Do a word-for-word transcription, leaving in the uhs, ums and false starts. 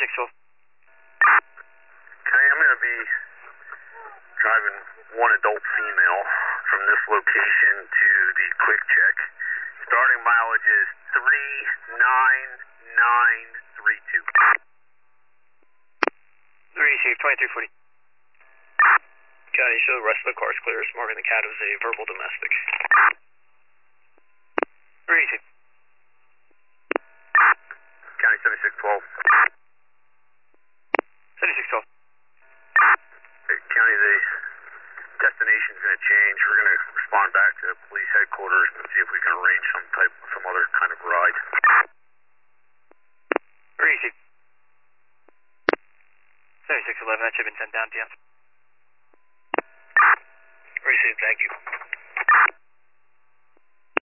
seventy-six twelve. Okay, I'm going to be driving one adult female from this location to the quick check. Starting mileage is three nine nine three two. three C, twenty-three forty. County, show the rest of the car's clear. Marking the cat as a verbal domestic. three C. County seventy-six twelve. seventy-six twelve. Okay, County, the destination's going to change. We're going to respond back to police headquarters and see if we can arrange some type, some other kind of ride. three C. seventy-six eleven, that should have been sent down to you. Received, thank you.